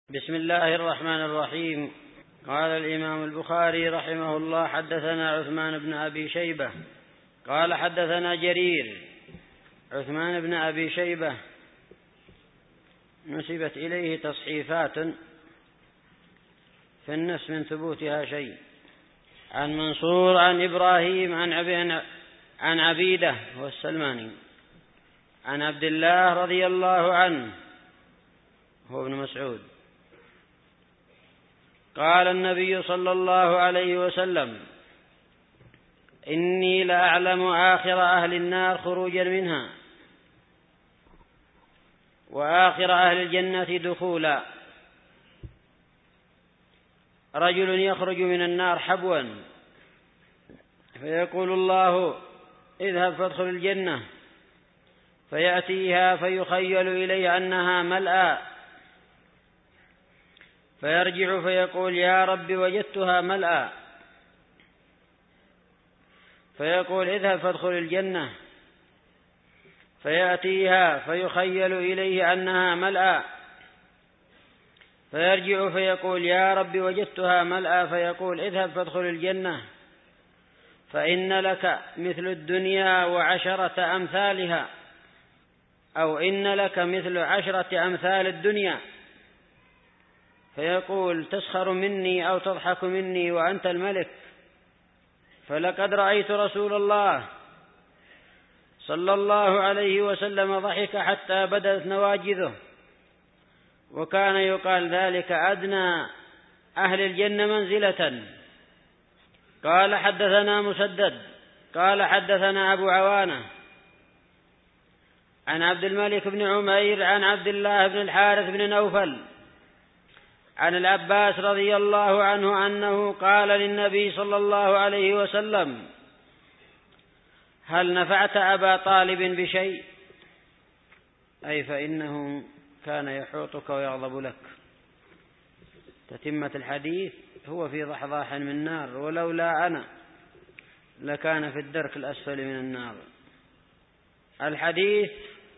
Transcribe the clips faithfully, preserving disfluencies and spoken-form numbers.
بسم الله الرحمن الرحيم. قال الإمام البخاري رحمه الله: حدثنا عثمان بن أبي شيبة قال حدثنا جرير. عثمان بن أبي شيبة نسبت إليه تصحيفات في النفس من ثبوتها شيء. عن منصور عن إبراهيم عن عن عبيدة والسلماني عن عبد الله رضي الله عنه هو ابن مسعود قال النبي صلى الله عليه وسلم: إني لأعلم آخر أهل النار خروجا منها وآخر أهل الجنة دخولا. رجل يخرج من النار حبوا فيقول الله: اذهب فادخل الجنة، فيأتيها فيخيل إليه أنها ملأى، فيرجع فيقول: يا رب وجدتها ملأى، فيقول: اذهب فادخل الجنة، فيأتيها فيخيل إليه أنها ملأى، فيرجع فيقول: يا رب وجدتها ملأى، فيقول: اذهب فادخل الجنة، فإن لك مثل الدنيا وعشرة أمثالها، أو إن لك مثل عشرة أمثال الدنيا. فيقول: تسخر مني أو تضحك مني وأنت الملك؟ فلقد رأيت رسول الله صلى الله عليه وسلم ضحك حتى بدت نواجذه، وكان يقال ذلك أدنى أهل الجنة منزلة. قال: حدثنا مسدد قال حدثنا أبو عوانة عن عبد الملك بن عمير عن عبد الله بن الحارث بن نوفل عن العباس رضي الله عنه أنه قال للنبي صلى الله عليه وسلم: هل نفعت أبا طالب بشيء؟ أي فإنه كان يحوطك ويغضب لك. تتمة الحديث: هو في ضحضاح من نار، ولولا أنا لكان في الدرك الأسفل من النار. الحديث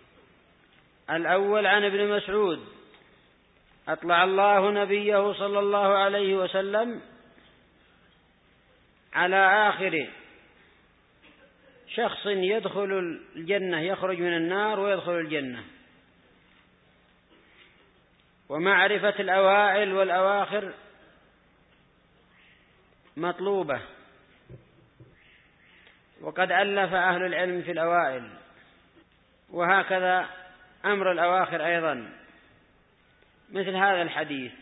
الأول عن ابن مسعود: أطلع الله نبيه صلى الله عليه وسلم على آخر شخص يدخل الجنة، يخرج من النار ويدخل الجنة. ومعرفة الأوائل والأواخر مطلوبة، وقد ألف أهل العلم في الأوائل، وهكذا أمر الأواخر أيضا، مثل هذا الحديث،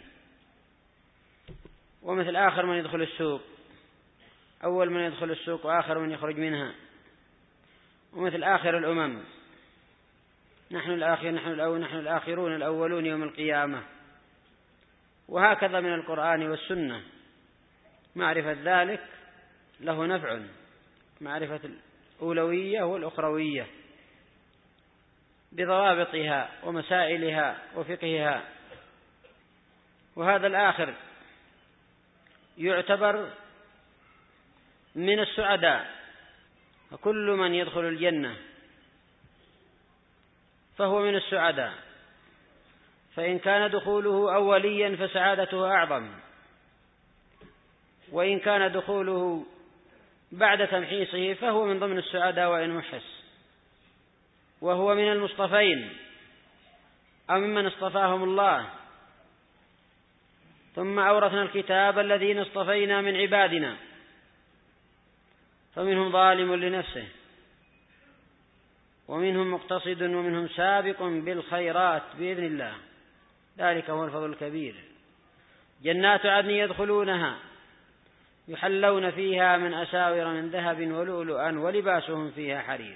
ومثل آخر من يدخل السوق، أول من يدخل السوق وآخر من يخرج منها، ومثل آخر الأمم: نحن الآخر نحن الأول نحن الآخرون الأولون يوم القيامة. وهكذا من القرآن والسنة. معرفة ذلك له نفع، معرفة الأولوية والأخروية بضوابطها ومسائلها وفقهها. وهذا الآخر يعتبر من السعداء، فكل من يدخل الجنة فهو من السعداء، فإن كان دخوله أوليا فسعادته أعظم، وإن كان دخوله بعد تمحيصه فهو من ضمن السعداء وإن محس، وهو من المصطفين أو ممن اصطفاهم الله. ثم أورثنا الكتاب الذين اصطفينا من عبادنا، فمنهم ظالم لنفسه ومنهم مقتصد ومنهم سابق بالخيرات بإذن الله، ذلك هو الفضل الكبير. جنات عدن يدخلونها يحلون فيها من أساور من ذهب ولؤلؤا ولباسهم فيها حرير.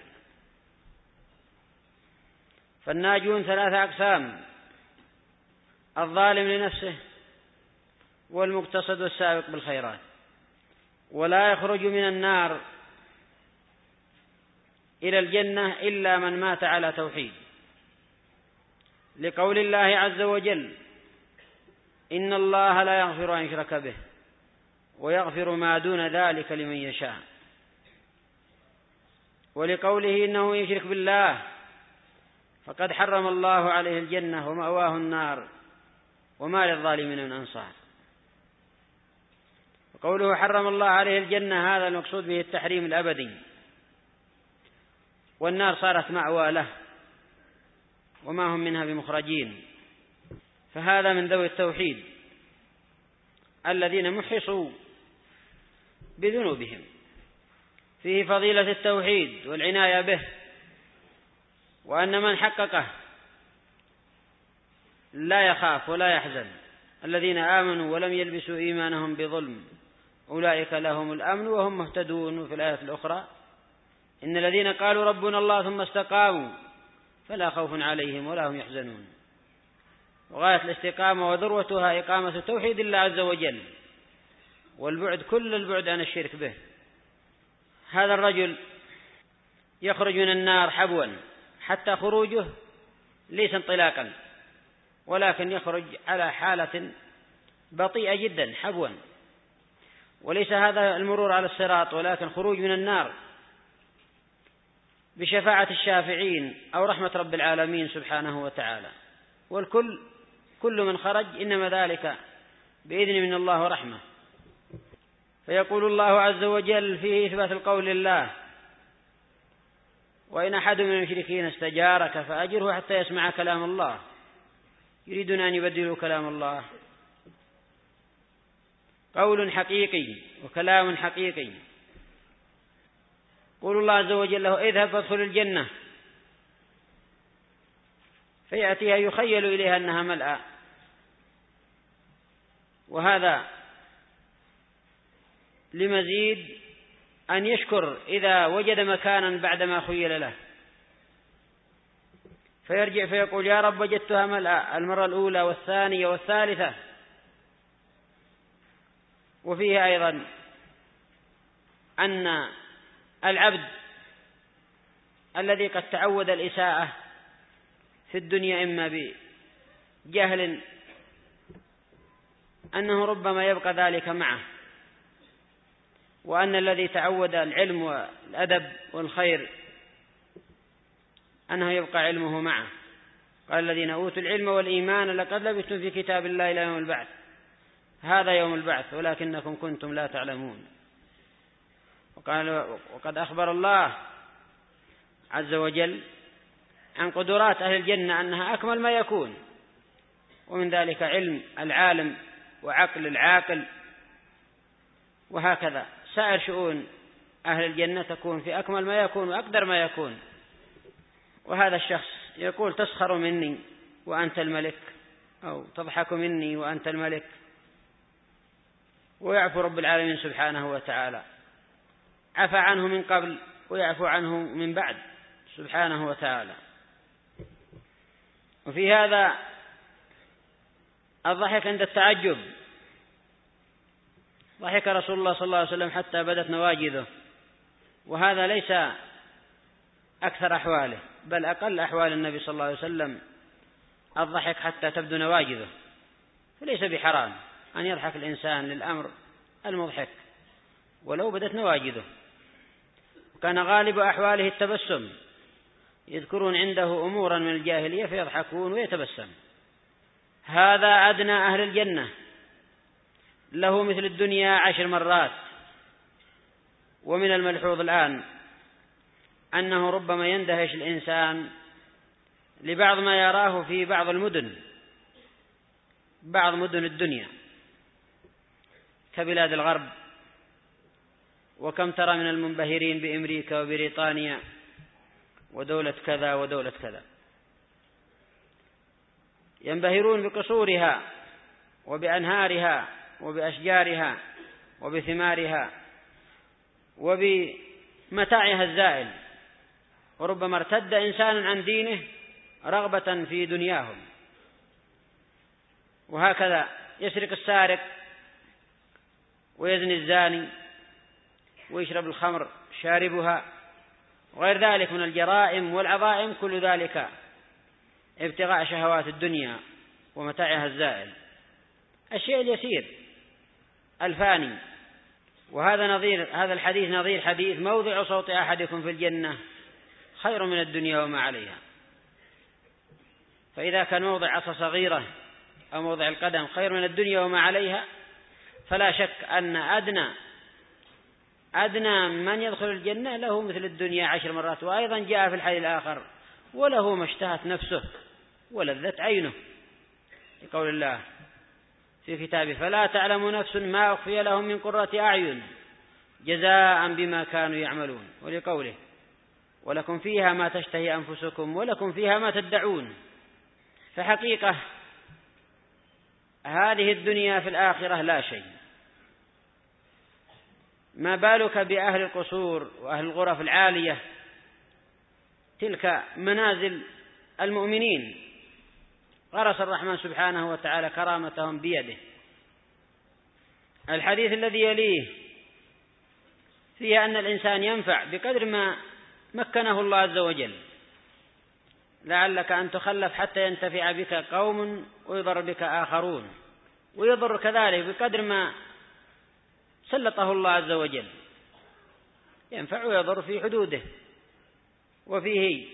فالناجون ثلاثة أقسام: الظالم لنفسه والمقتصد والسابق بالخيرات. ولا يخرج من النار إلى الجنة إلا من مات على توحيد، لقول الله عز وجل: إن الله لا يغفر أن يشرك به ويغفر ما دون ذلك لمن يشاء. ولقوله: إنه يشرك بالله فقد حرم الله عليه الجنة ومأواه النار وما للظالمين من أنصار. وقوله حرم الله عليه الجنة هذا المقصود به التحريم الأبدي، والنار صارت مأوى له وما هم منها بمخرجين. فهذا من ذوي التوحيد الذين محصوا بذنوبهم. فيه فضيلة التوحيد والعناية به، وأن من حققه لا يخاف ولا يحزن. الذين آمنوا ولم يلبسوا إيمانهم بظلم أولئك لهم الأمن وهم مهتدون. وفي الآية الأخرى إن الذين قالوا ربنا الله ثم استقاموا فلا خوف عليهم ولا هم يحزنون. وغاية الاستقامة وذروتها إقامة توحيد الله عز وجل والبعد كل البعد عن الشرك به. هذا الرجل يخرج من النار حبوا، حتى خروجه ليس انطلاقا، ولكن يخرج على حالة بطيئة جدا حبوا، وليس هذا المرور على الصراط، ولكن خروج من النار بشفاعة الشافعين أو رحمة رب العالمين سبحانه وتعالى. والكل كل من خرج إنما ذلك بإذن من الله ورحمة. فيقول الله عز وجل فيه إثبات القول لله: وإن أحد من المشركين استجارك فأجره حتى يسمع كلام الله. يريدون أن يبدلوا كلام الله. قول حقيقي وكلام حقيقي. قول الله عز وجل له: اذهب فادخل الجنة، فيأتيها يخيل إليها أنها ملأى. وهذا لمزيد أن يشكر إذا وجد مكانا بعدما خيل له، فيرجع فيقول: يا رب وجدتها ملأى المرة الأولى والثانية والثالثة. وفيه أيضا أن العبد الذي قد تعود الإساءة في الدنيا إما بجهل أنه ربما يبقى ذلك معه، وأن الذي تعود العلم والأدب والخير أنه يبقى علمه معه. قال الذين أوتوا العلم والإيمان لقد لبثتم في كتاب الله إلى يوم البعث. هذا يوم البعث ولكنكم كنتم لا تعلمون. وقال وقد أخبر الله عز وجل عن قدرات أهل الجنة أنها أكمل ما يكون، ومن ذلك علم العالم وعقل العاقل. وهكذا سائر شؤون أهل الجنة تكون في أكمل ما يكون وأقدر ما يكون. وهذا الشخص يقول: تسخر مني وأنت الملك، أو تضحك مني وأنت الملك. ويعفو رب العالمين سبحانه وتعالى، عفى عنه من قبل ويعفو عنه من بعد سبحانه وتعالى. وفي هذا الضحك عند التعجب. ضحك رسول الله صلى الله عليه وسلم حتى بدت نواجذه، وهذا ليس أكثر أحواله، بل أقل أحوال النبي صلى الله عليه وسلم الضحك حتى تبدو نواجذه. فليس بحرام أن يضحك الإنسان للأمر المضحك ولو بدت نواجذه. وكان غالب أحواله التبسم، يذكرون عنده أمورا من الجاهلية فيضحكون ويتبسم. هذا أدنى أهل الجنة، له مثل الدنيا عشر مرات. ومن الملحوظ الآن أنه ربما يندهش الإنسان لبعض ما يراه في بعض المدن، بعض مدن الدنيا كبلاد الغرب. وكم ترى من المنبهرين بأمريكا وبريطانيا ودولة كذا ودولة كذا، ينبهرون بقصورها وبأنهارها وبأشجارها وبثمارها وبمتاعها الزائل، وربما ارتد إنسان عن دينه رغبة في دنياهم. وهكذا يسرق السارق ويزني الزاني ويشرب الخمر شاربها وغير ذلك من الجرائم والعظائم، كل ذلك ابتغاء شهوات الدنيا ومتاعها الزائل، الشيء اليسير الفاني. وهذا نظير هذا الحديث نظير حديث: موضع صوت أحدكم في الجنة خير من الدنيا وما عليها. فإذا كان موضع عصا صغيرة أو موضع القدم خير من الدنيا وما عليها، فلا شك أن أدنى أدنى من يدخل الجنة له مثل الدنيا عشر مرات. وأيضا جاء في الحديث الآخر: وله ما اشتهت نفسه ولذت عينه، لقول الله في كتابه: فلا تعلم نفس ما أخفي لهم من قرة أعين جزاء بما كانوا يعملون، ولقوله: ولكم فيها ما تشتهي أنفسكم ولكم فيها ما تدعون. فحقيقة هذه الدنيا في الآخرة لا شيء، ما بالك بأهل القصور وأهل الغرف العالية، تلك منازل المؤمنين، غرس الرحمن سبحانه وتعالى كرامتهم بيده. الحديث الذي يليه فيه أن الإنسان ينفع بقدر ما مكنه الله عز وجل، لعلك أن تخلف حتى ينتفع بك قوم ويضر بك آخرون، ويضر كذلك بقدر ما سلطه الله عز وجل، ينفع ويضر في حدوده. وفيه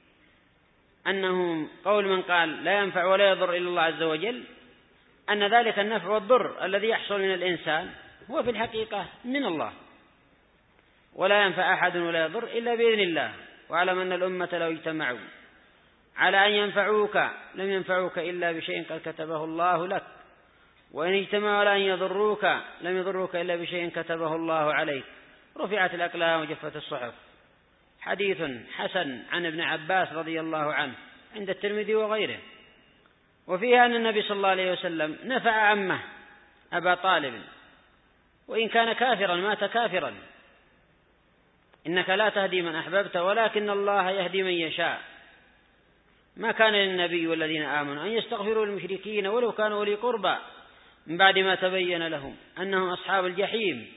أنه قول من قال لا ينفع ولا يضر إلا الله عز وجل، أن ذلك النفع والضر الذي يحصل من الإنسان هو في الحقيقة من الله، ولا ينفع أحد ولا يضر إلا بإذن الله. واعلم أن الأمة لو اجتمعوا على أن ينفعوك لم ينفعوك إلا بشيء قد كتبه الله لك، وإن اجتمعوا على أن يضروك لم يضروك إلا بشيء كتبه الله عليك، رفعت الأقلام وجفت الصحف. حديث حسن عن ابن عباس رضي الله عنه عند الترمذي وغيره. وفيها أن النبي صلى الله عليه وسلم نفع عمه أبا طالب، وإن كان كافرا مات كافرا: إنك لا تهدي من أحببت ولكن الله يهدي من يشاء. ما كان للنبي والذين آمنوا أن يستغفروا للمشركين ولو كانوا أولي قربى من بعد ما تبين لهم أنهم أصحاب الجحيم.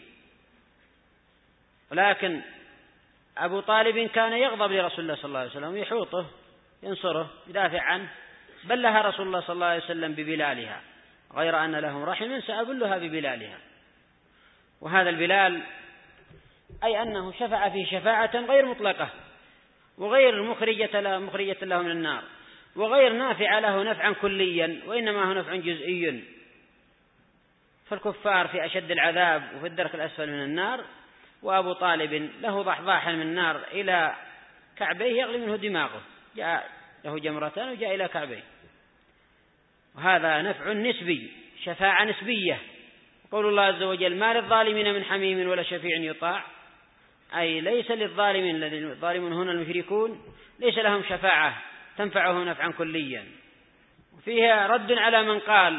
ولكن أبو طالب كان يغضب لرسول الله صلى الله عليه وسلم، يحوطه ينصره يدافع عنه، بلها رسول الله صلى الله عليه وسلم ببلالها، غير أن لهم رحما سأبلها ببلالها. وهذا البلال أي أنه شفع في شفاعة غير مطلقة وغير مخرجة له, مخرجة له من النار، وغير نافع له نفعا كليا، وإنما هو نفع جزئي. فالكفار في أشد العذاب وفي الدرك الأسفل من النار، وأبو طالب له ضحضاح من النار إلى كعبيه يغلي منه دماغه، جاء له جمرتان وجاء إلى كعبيه. وهذا نفع نسبي، شفاعة نسبية. قول الله عز وجل: ما للظالمين من حميم ولا شفيع يطاع، أي ليس للظالمين، الذين الظالمون هنا المشركون، ليس لهم شفاعة تنفعه نفعا كليا. وفيها رد على من قال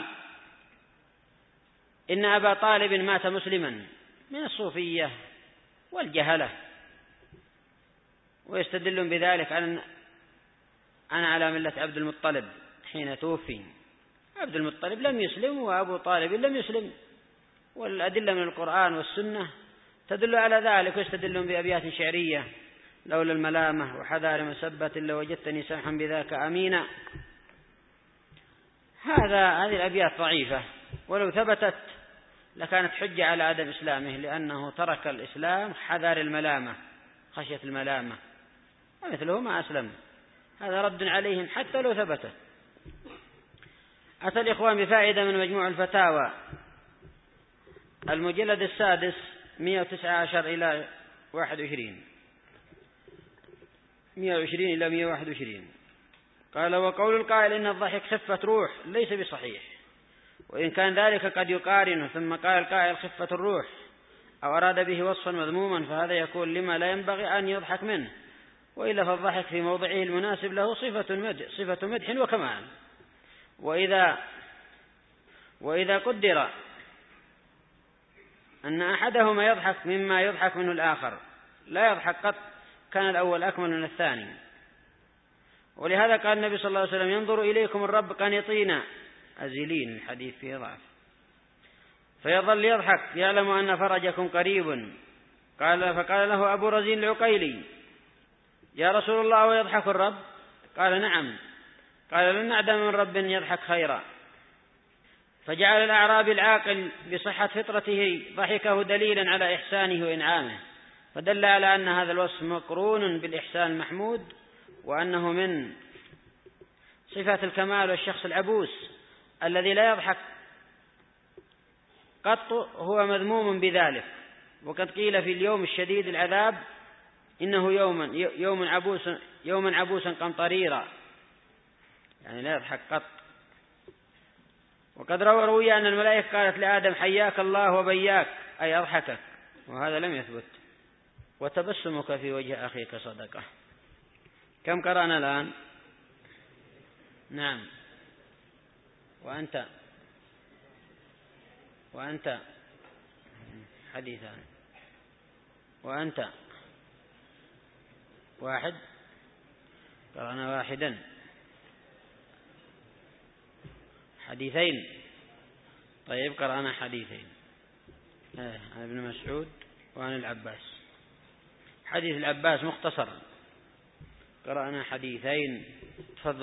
إن أبا طالب مات مسلما من الصوفية والجهلة، ويستدلون بذلك أن أنا على ملة عبد المطلب حين توفي. عبد المطلب لم يسلم وأبو طالب لم يسلم، والأدلة من القرآن والسنة تدل على ذلك. ويستدلون بأبيات شعرية: لولا الملامة وحذار مسبة لوجدتني سمحا بذاك أمينا. هذا هذه الأبيات ضعيفة، ولو ثبتت لكانت حجة على عدم إسلامه، لأنه ترك الإسلام حذار الملامة خشية الملامة، ومثله ما أسلم. هذا رد عليهم حتى لو ثبتت. أتى الإخوان بفائدة من مجموع الفتاوى المجلد السادس مئة وتسعة عشر إلى واحد وعشرين مئة وعشرين إلى مئة وواحد وعشرين. قال: وقول القائل إن الضحك خفة روح ليس بصحيح، وإن كان ذلك قد يقارن ثم قال القائل خفة الروح أو أراد به وصفا مذموما، فهذا يكون لما لا ينبغي أن يضحك منه، وإلا فالضحك في موضعه المناسب له صفة مدح, صفة مدح وكمال. وإذا, وإذا قدر أن أحدهما يضحك مما يضحك منه الآخر لا يضحك قط، كان الأول أكمل من الثاني. ولهذا قال النبي صلى الله عليه وسلم: ينظر إليكم الرب قانطين أزلين، الحديث فيه ضعف، فيظل يضحك يعلم أن فرجكم قريب. قال فقال له أبو رزين العقيلي: يا رسول الله ويضحك الرب؟ قال: نعم. قال: لن نعدم من رب يضحك خيرا. فجعل الأعرابي العاقل بصحة فطرته ضحكه دليلا على إحسانه وإنعامه، فدل على أن هذا الوصف مقرون بالإحسان المحمود، وأنه من صفات الكمال والشخص العبوس الذي لا يضحك قط هو مذموم بذلك. وقد قيل في اليوم الشديد العذاب إنه يوما يوم عبوس يوما عبوسا قمطريرا، يعني لا يضحك قط. وقد روى روي أن الملائكة قالت لآدم حياك الله وبياك، أي أضحكك، وهذا لم يثبت. وتبسمك في وجه أخيك صدقة. كم قرأنا الآن؟ نعم. وأنت وأنت حديثان. وأنت واحد، قرأنا واحدا. حديثين، طيب قرأنا حديثين عن ابن مسعود وعن العباس. حديث العباس مختصرا، قرأنا حديثين. تفضل.